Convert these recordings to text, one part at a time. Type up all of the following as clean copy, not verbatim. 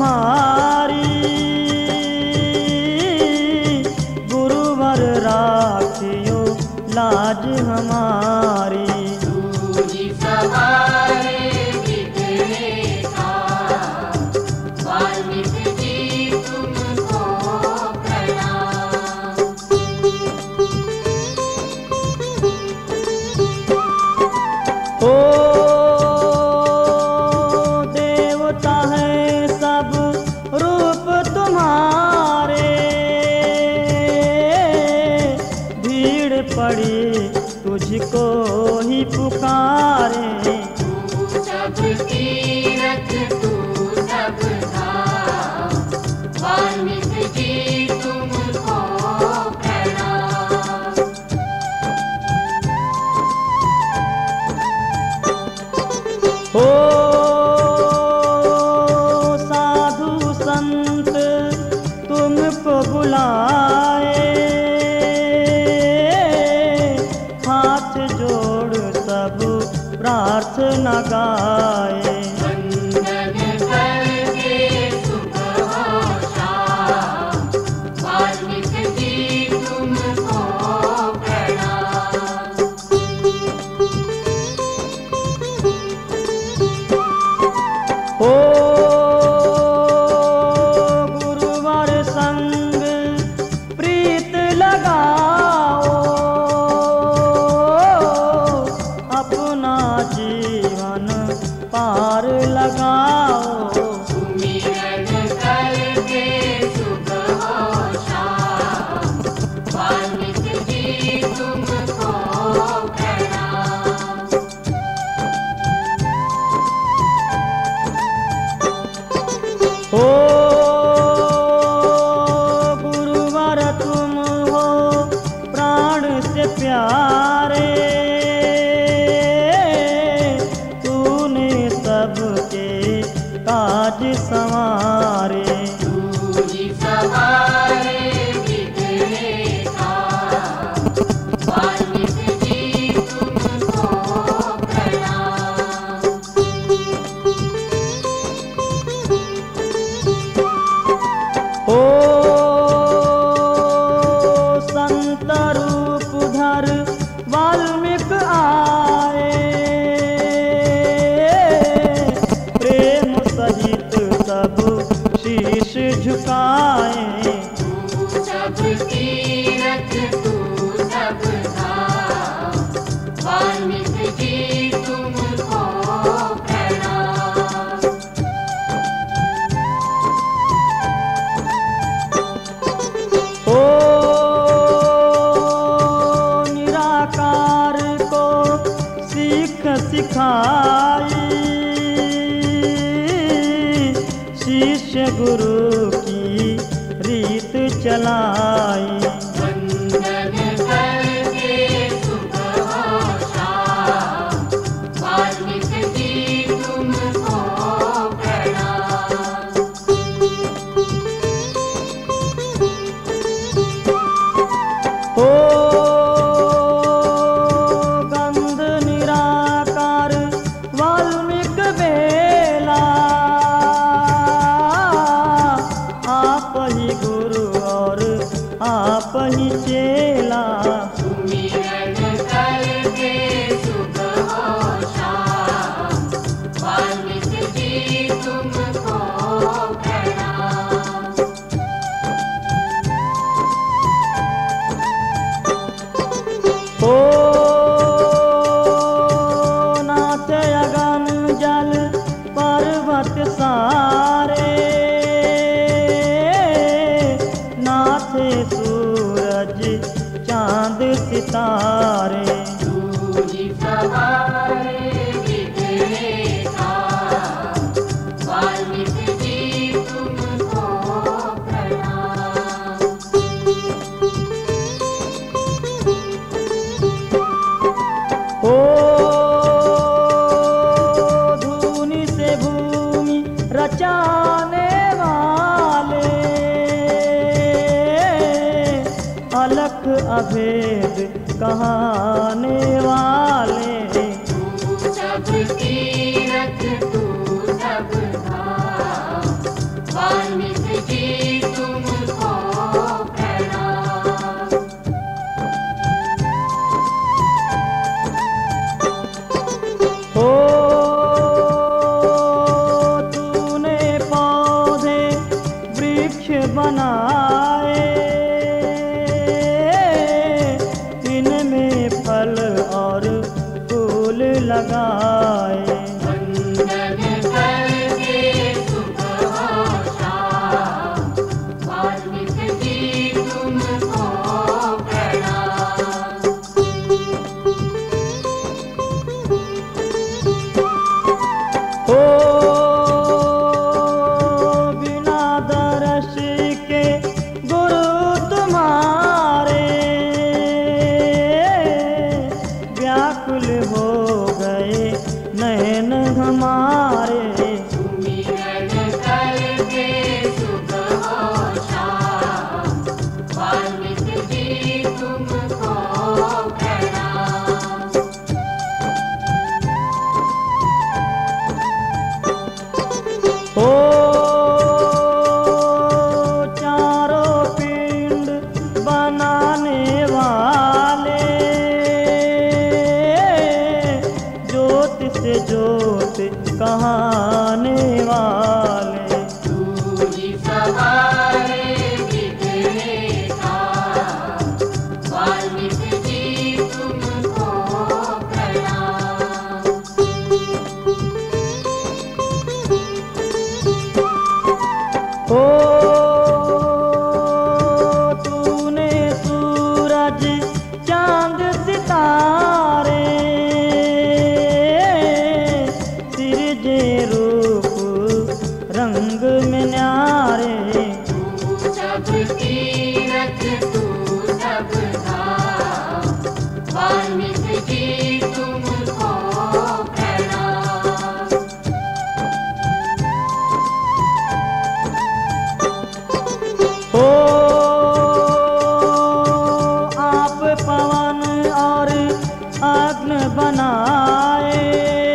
तुम्हारी, गुरुवर राखियो लाज हमारी। दूरी सवारे विघ्नेशा, वाल्मीकि जी तुमको प्रणाम। ओ देवता है सब रूप तुम्हारे, भीड़ पड़ी तुझको ही पुकारे। तू सब तीरथ तू सब धाम, वाल्मीकि जी तुमको प्रणाम। हो साधु संत तुमको बुलाए, हाथ जोड़ सब प्रार्थना गाए। वंदन करके सुबह हो शाम, वाल्मीकि जी तुमको प्रणाम। हो गुरुवर संग प्रीत लगाओ, अपना जीवन पार लगाओ। सुमिरन करके सुबह हो शाम, वाल्मीकि जी तुमको प्रणाम। हो गुरुवर तुम हो प्राण से प्यारे, तूने सबके काज संवारे। दूरी सवारे विघ्नेशा, वाल्मीकि जी तुमको प्रणाम। हो संत रूप धर वाल्मीकि आए, प्रेम सहित सब शीश झुकाए। तू सब तीरथ तू सब धाम, वाल्मीकि जी तुमको प्रणाम। हो निराकार को सीख सिखाई, शिष्य गुरु की रीत चलाई। वंदन करके सुबह हो शाम, वाल्मीकि जी तुमको प्रणाम। हो गंध निराकार वाल्मीकि बेला, आप ही गुरु और आप ही चेला। सुमिरन करके सुबह हो शाम, वाल्मीकि जी तुमको प्रणाम। हो नाथ अगन जल पर्वत सारे, नाथे सूरज चांद सितारे। दूरी सवारे विघ्नेशा, वाल्मीकि जी तुमको प्रणाम। हो धूनि से भूमि रचाने वाले, अलख अभेद कहाने वाले। तू सब तीरथ तू सब धाम, ओ चारों पिंड बनाने वाले, ज्योत से ज्योत कहाने वाले, तू ही सवारे विघ्ने का, वाल्मीकि जी तुमको प्रणाम। ओ तूने सूरज चांद सितारे सिरजे रूप रंग में न्यारे, तू सब तीरथ तू सब धाम, वाल्मीकि जी तुमको प्रणाम। ओ आप पवन और अग्नि बनाए,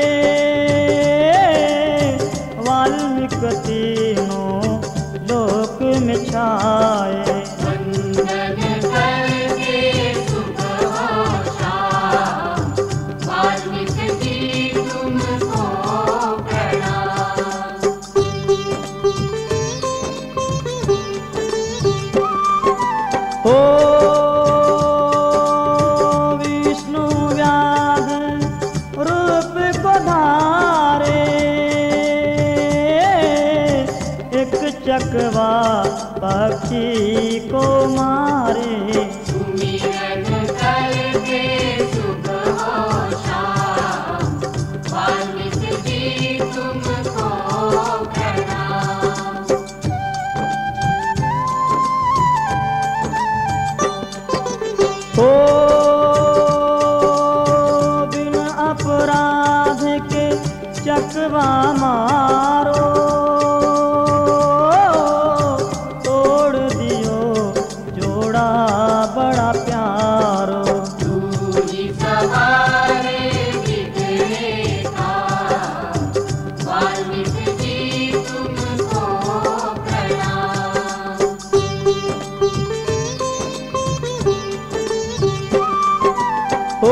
वाल्मीकि तीनों लोक में छाए, वंदन करके सुबह हो शाम, वाल्मीकि जी तुमको प्रणाम। ओ विष्णु व्याध रूप को धारे, एक चकवा पक्षी को मारे, सुमिरन करके सुबह हो शाम, वाल्मीकि जी तुमको प्रणाम। ओ बिन अपराध के चकवा मारो, तोड़ दियो जोड़ा बड़ा प्यारो, तू ही सवारे विघ्ने का, वाल्मीकि जी तुमको प्रणाम। ओ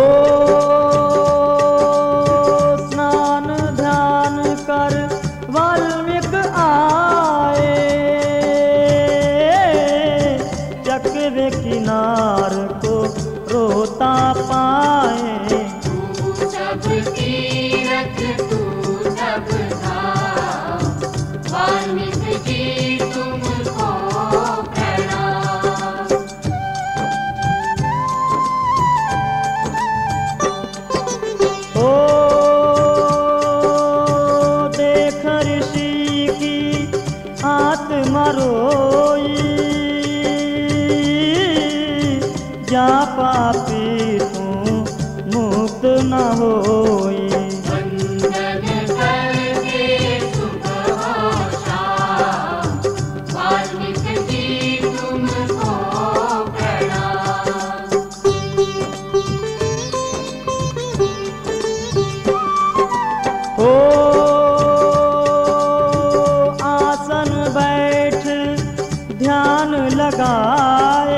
स्नान ध्यान कर वाल्मीकि आए, चकवे किनार को रोता पाए, तू सब तीरथ तू सब धाम, वाल्मीकि जी तुमको प्रणाम। ओ देख ऋषि की आत्मा रोई, जा पापी तू मुक्त न होई, वंदन करके सुबह हो शाम, वाल्मीकि जी तुमको प्रणाम। ओ आसन बैठ ध्यान लगाए,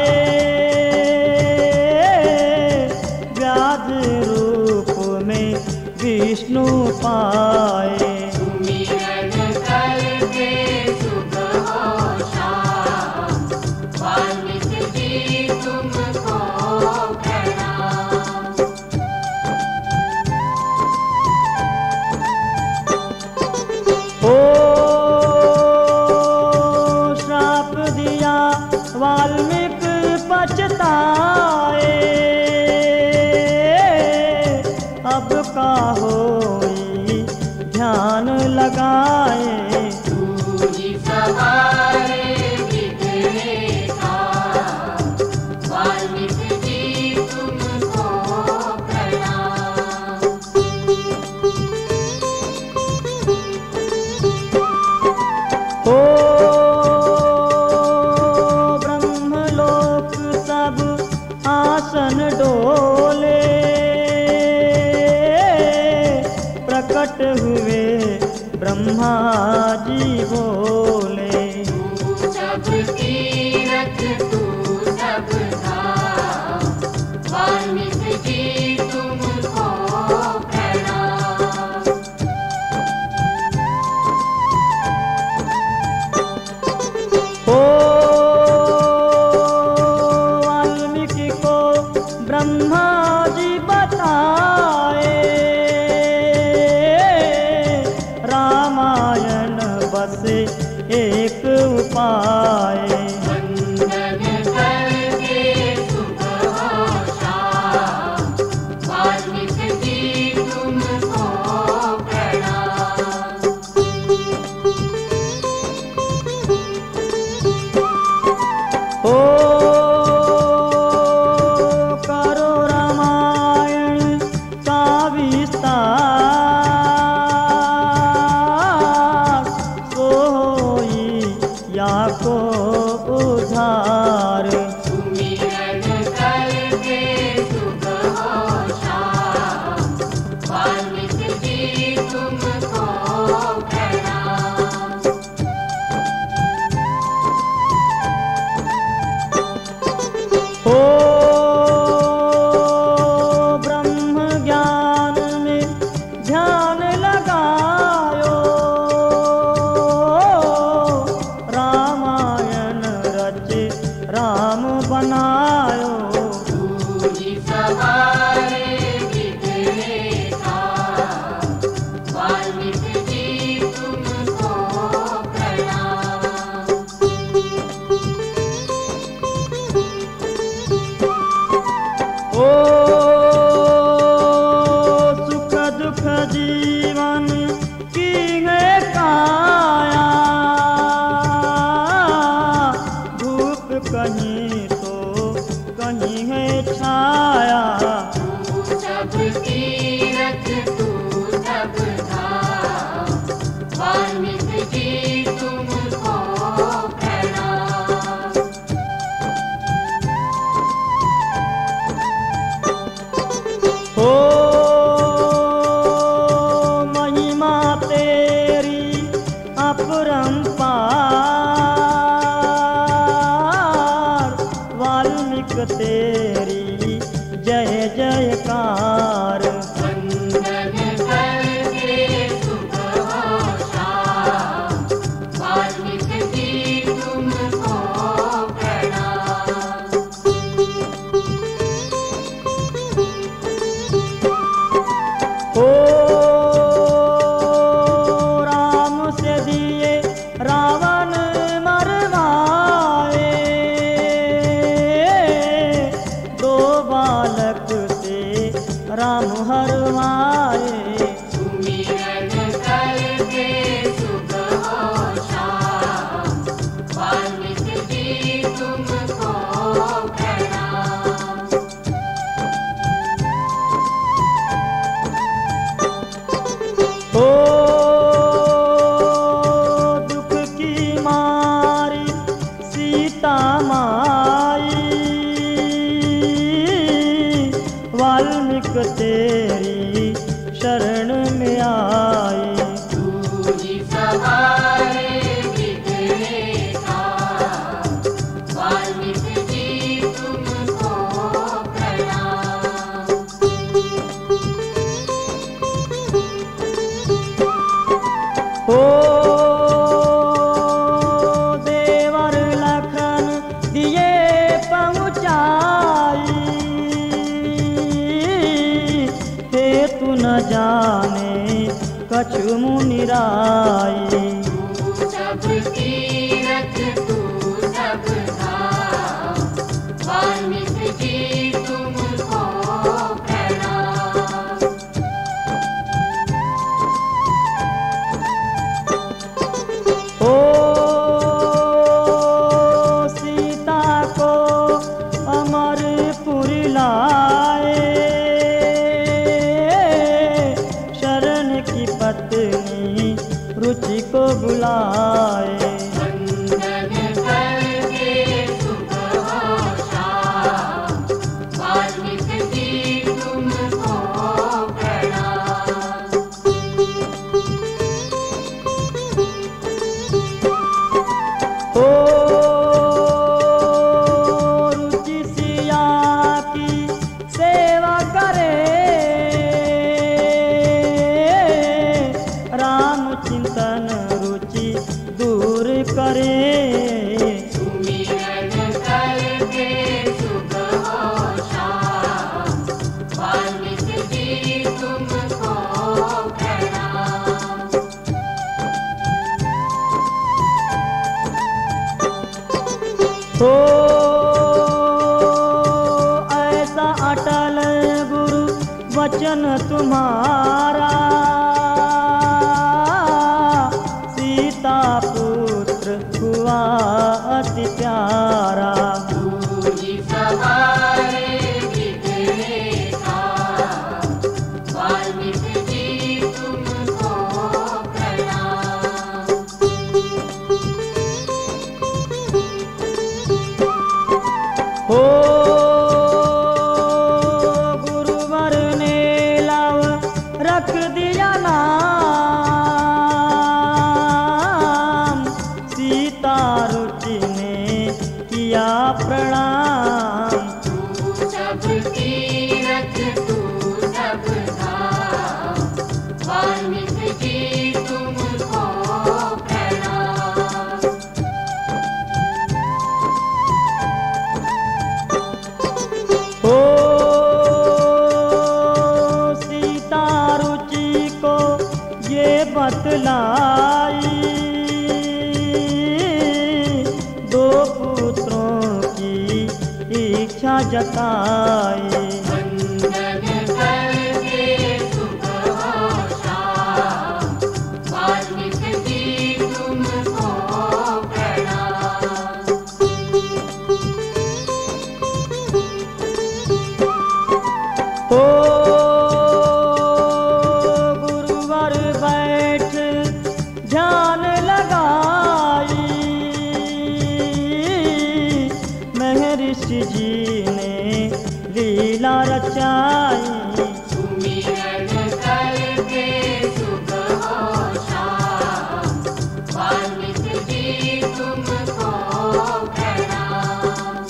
व्याध रूप में विष्णु पाए, सुमिरन करके सुबह हो शाम, वाल्मीकि जी तुमको प्रणाम। ओ श्राप दिया वाल्मीकि पछताए, अब का होई ध्यान लगाए, तू ही सवारे विघ्ने का, वाल्मीकि जी तुमको प्रणाम। ओ ब्रह्मलोक सब आसन डोले, प्रकट हुए ब्रह्मा जी बोले। तू सब तीरथ तू सब धाम, वाल्मीकि जी तुमको प्रणाम। ओ वाल्मीकि को ब्रह्मा जी बताए, रामायण बस एक उपाय। वंदन करके सुबह हो शाम, वाल्मीकि जी तुमको प्रणाम। ओ करो रामायण का विस्तार, सोई या को उधार। सुमिरन करके सुबह हो शाम, वाल्मीकि जी तुमको प्रणाम। ओ ब्रह्म ज्ञान में ध्यान लगायो, रामायण रचे राम बनायो। पूरी सवारे बिगड़े काम, वाल्मीकि जी तुमको प्रणाम। ओ सुख दुख जीवन की है काया, धूप कहीं तो कहीं है छाया। तू सब तीरथ तू सब धाम, वाल्मीकि जी तुमको प्रणाम। ओ महिमा तेरी अपरंपार, वाल्मीकि तेरी जय जयकार। वंदन करके सुबह हो शाम, वाल्मीकि जी तुमको प्रणाम। ओ राम से दिए रावण मरवाए, दो बालक से राम हरवाए। सुमिरन करके सुबह हो शाम, वाल्मीकि जी तुमको प्रणाम। ओ दुख की मारी सीता माई, वाल्मीकि तेरी शरण में आई। पूरी सवारे बिगड़े काम, वाल्मीकि जी तुमको प्रणाम। ओ देवर लखन दिए पहुँचाई, हे तू न जाने कछु मुनिराई। तू सब तीरथ तू सब धाम, वाल्मीकि जी तुमको प्रणाम। ओ सीता को अमरपुर लाए, शरण की पत्नी रुचि को बुलाए। वंदन करके सुबह हो शाम, वाल्मीकि जी तुमको प्रणाम। राम चिंतन रुचि दूर करे। सुमिरन करके सुबह हो शाम, वाल्मीकि जी तुमको प्रणाम। हो ऐसा अटल गुरु वचन तुम्हारा, सीता पुत्र हुआ अति प्यारा। दूरी सवारे बिगड़े काम, वाल्मीकि जी तुमको प्रणाम। हो गुरुवर ने लव रख दिया नाम, सीता रुचि ने किया प्रणाम। तू सब तीरथ तू सब धाम, वाल्मीकि जी तुमको प्रणाम। हो सीता रुचि को ये बतलाई, दो पुत्रों की इच्छा जताई। वंदन करके सुबह हो शाम, वाल्मीकि जी तुमको प्रणाम। हो गुरुवर बैठ ध्यान लगाई, महर्षि जी ने लीला रचाई। सुमिरन करके सुबह हो शाम, वाल्मीकि जी तुमको प्रणाम।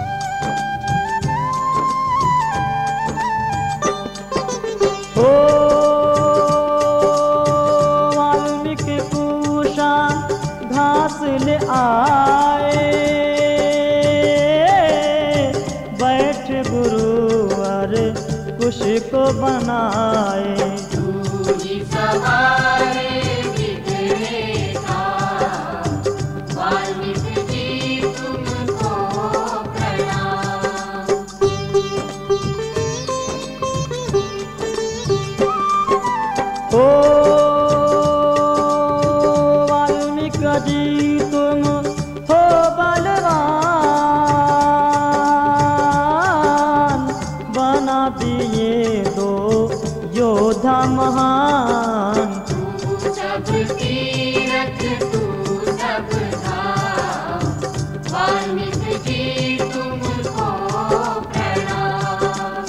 हो वाल्मीकि पूषा घास ले आए, बैठ गुरुवर कुश को बनाए। दूरी सवारे बिगड़े काम, वाल्मीकि जी तुमको प्रणाम। हो वाल्मीकि जी तुम हो बलवान, बना दिए दो योद्धा महान। तू सब तीरथ तू सब धाम, वाल्मीकि जी तुमको प्रणाम।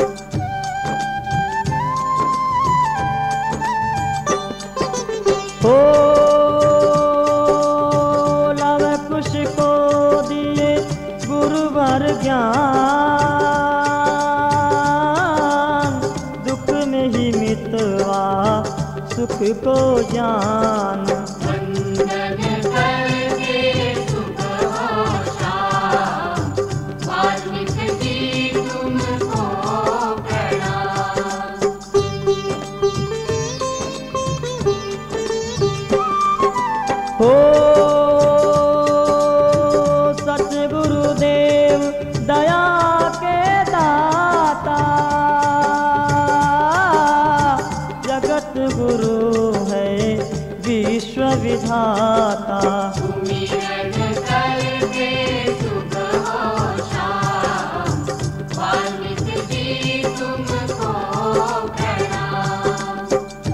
हो लव कुश को दिए गुरुवर ज्ञान, दुख में ही मितवा सुख को जान। वंदन करके सुबह हो शाम, वाल्मीकि जी तुमको प्रणाम। हो सतगुरुदेव दया के दाता, जगत गुरु है विश्व विधाता। सुमिरन करके सुबह हो शाम, वाल्मीकि जी तुमको प्रणाम।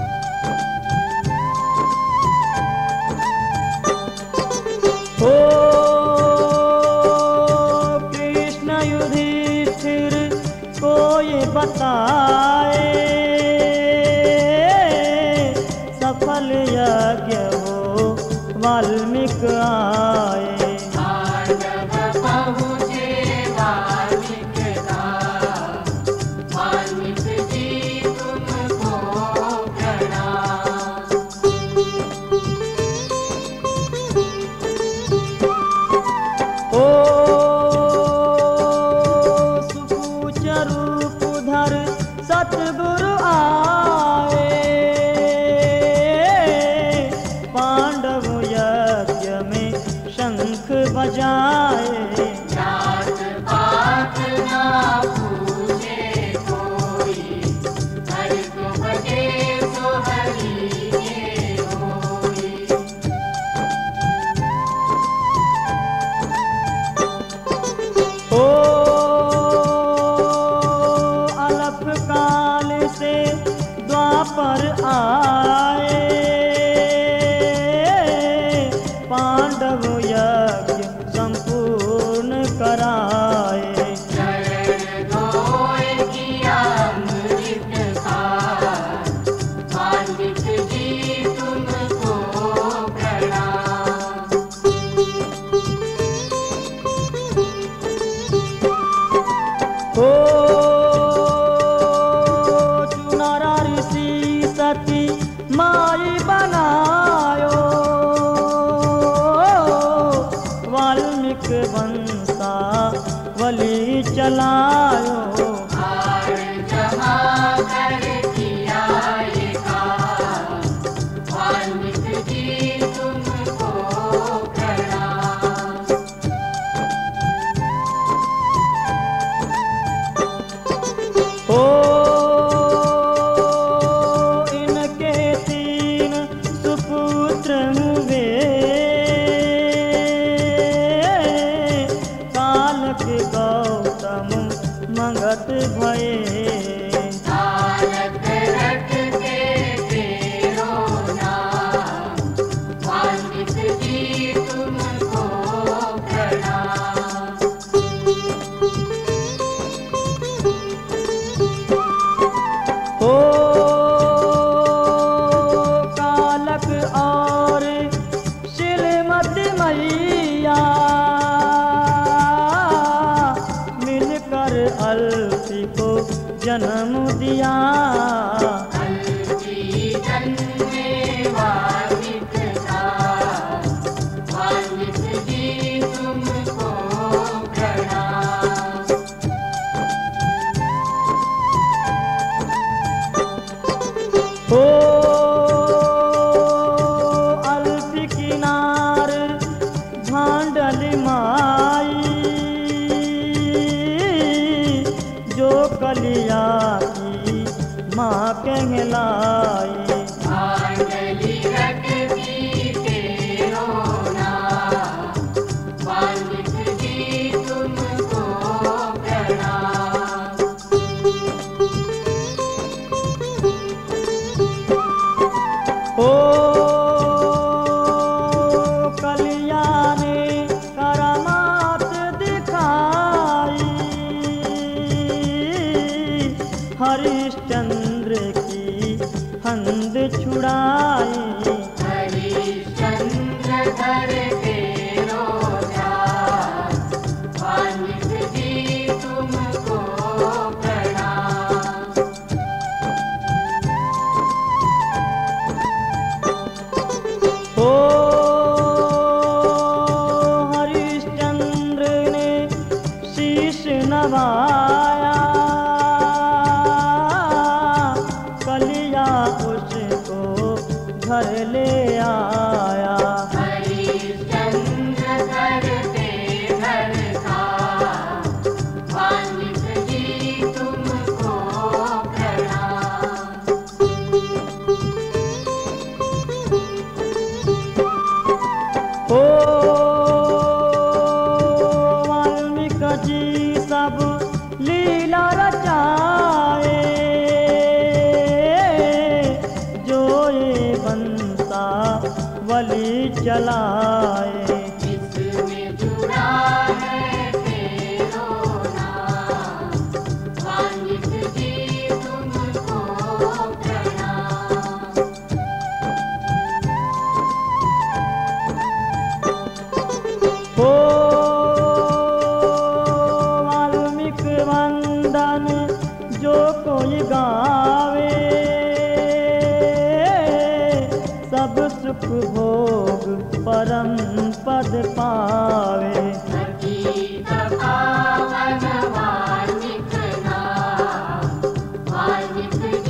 हो कृष्ण युधिष्ठिर को ये बताए, सफल यज्ञ हो वाल्मीकि आए। मानव पहुँचे वाल्मीकि धाम, वाल्मीकि जी तुमको प्रणाम। बुलाए। आंधली रटती तेरो नाम, वाल्मीकि जी तुमको प्रणाम। ओ कलिया ने करामात दिखाई, हरिश्चंद्र की फंद छुड़ाई। हरिश्चंद्र धर तेरो ध्यान, वाल्मीकि जी तुमको प्रणाम। ओ हरिश्चंद्र ने शीश नवाया, कलिया उसको घर ले आया। हरिश्चंद्र करते घर का, वाल्मीकि जी तुमको प्रणाम। ओ वाल्मीकि जी सब लीला रचाए, जो ये बंसा वली चलाए। इसमें जुड़ा है तेरो नाम, वाल्मीकि जी तुमको प्रणाम। ओ वाल्मीकि वंदन जो कोई गावे, सब सुख भोग परम पद पावे। पतित पावन वाल्मीकि नाम, वाल्मीकि